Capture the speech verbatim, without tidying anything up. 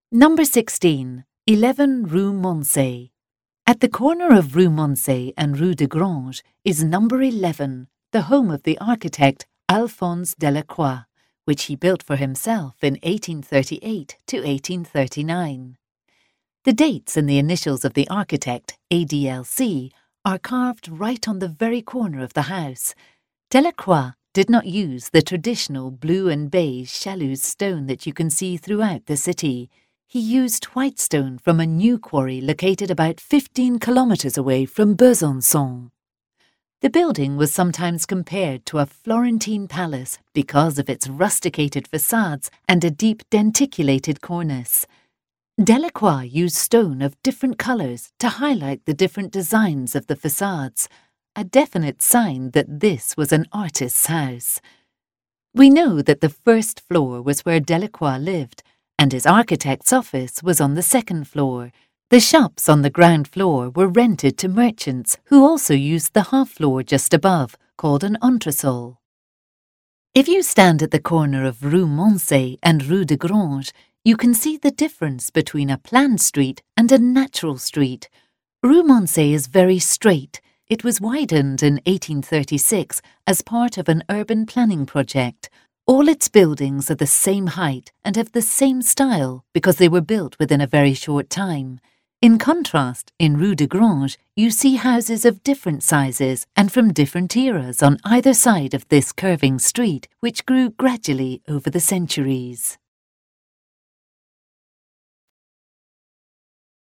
Number sixteen, eleven Rue Moncey. At the corner of Rue Moncey and Rue de Grange is number eleven, the home of the architect Alphonse Delacroix, which he built for himself in eighteen thirty-eight to eighteen thirty-nine. The dates and the initials of the architect, A D L C, are carved right on the very corner of the house. Delacroix did not use the traditional blue and beige Chalouse stone that you can see throughout the city. He used white stone from a new quarry located about fifteen kilometres away from Besançon. The building was sometimes compared to a Florentine palace because of its rusticated facades and a deep denticulated cornice. Delacroix used stone of different colours to highlight the different designs of the facades, a definite sign that this was an artist's house. We know that the first floor was where Delacroix lived, and his architect's office was on the second floor. The shops on the ground floor were rented to merchants who also used the half floor just above, called an entresol. If you stand at the corner of Rue Moncey and Rue de Grange, you can see the difference between a planned street and a natural street. Rue Moncey is very straight. It was widened in eighteen thirty-six as part of an urban planning project. All its buildings are the same height and have the same style because they were built within a very short time. In contrast, in Rue de Grange, you see houses of different sizes and from different eras on either side of this curving street, which grew gradually over the centuries.